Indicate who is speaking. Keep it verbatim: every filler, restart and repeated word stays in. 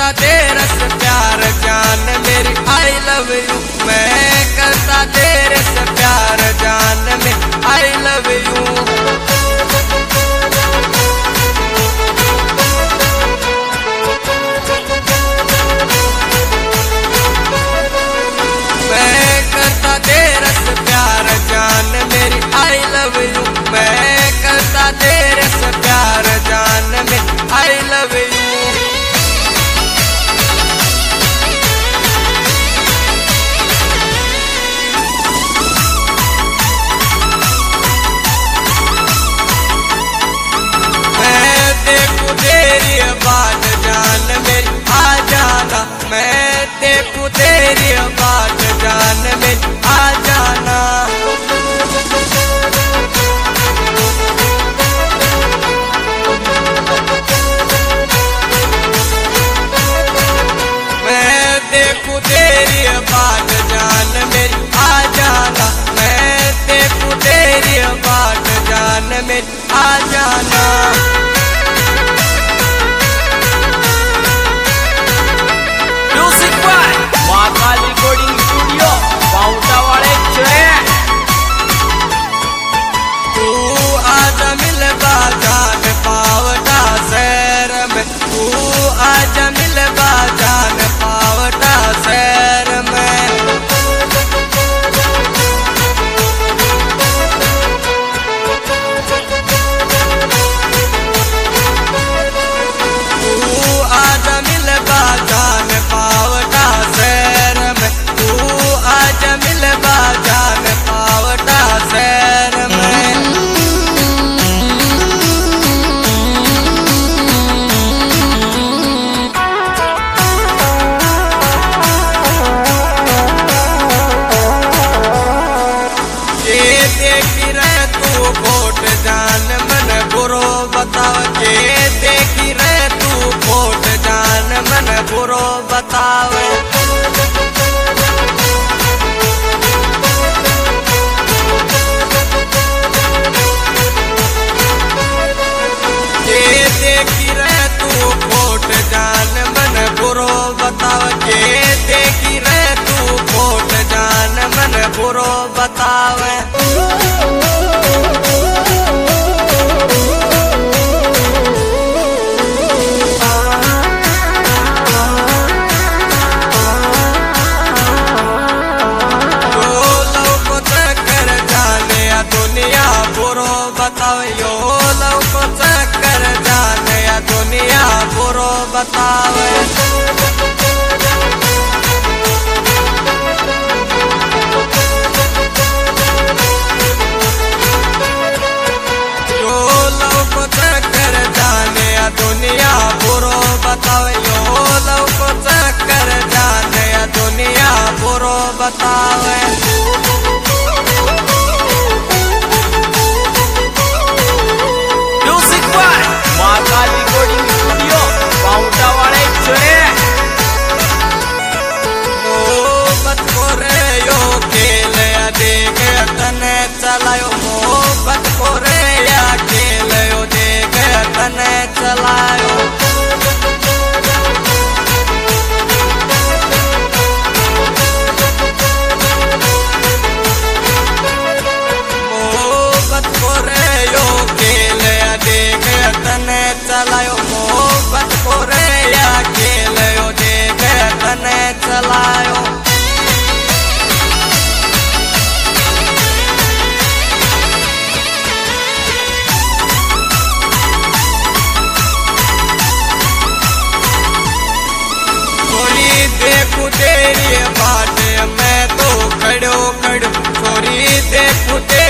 Speaker 1: करता तेरे से प्यार जान मेरी आई लव यू। मैं करता तेरे से प्यार जान मेरी आई लव यू। मैं करता तेरे से प्यार जान मेरी आई लव यू। मैं करता तेरे से प्यार जान मेरी आई लव यू। तेरी बात जान मेरी आ जाना। मैं देखूं तेरी बात जान मेरी आ जाना। मैं देखूं तेरी बात जान मेरी आ जाना। मैं देखूं तेरी बात जान मेरी आ जाना।
Speaker 2: महाकाल रिकॉर्डिंग स्टूडियो पाउटा वाले चले।
Speaker 1: तू आज मिल बाजान पावटा शहर में। तू आज मिल बाजान पावटा शहर में। तू आज मिल बाजान पावटा शहर में। तू आज मिल बाजान पावटा शहर में। ये देखी रहे तू खोट जान मन बुरो बताव। ये देखी रहे तू खोट जान मन बुरो बतावे। ये देखी रहे तू खोट जान मन बुरो बताव। ये देखी रहे तू खोट जान मन बुरो बतावे। दुनिया बुरो बतावे यो लव को चक्कर जाने या दुनिया बुरो बतावे। यो लव को चक्कर जाने या दुनिया बुरो बतावे। यो लव को चक्कर जाने या दुनिया बुरो बतावे।
Speaker 2: महाकाल रिकॉर्डिंग स्टूडियो पाउटा वाले चले।
Speaker 1: मोहब्बत को रे यो खेल या देख तने चलायो। मोहब्बत को रे या खेल यो देख तने चलायो। मोहब्बत को रे यो खेल या देख तने चलायो। मोहब्बत को रे या खेल यो देख तने चलायो। छोरी देखूं तेरी बात मैं तो खड़ो खड़ो। छोरी देखूं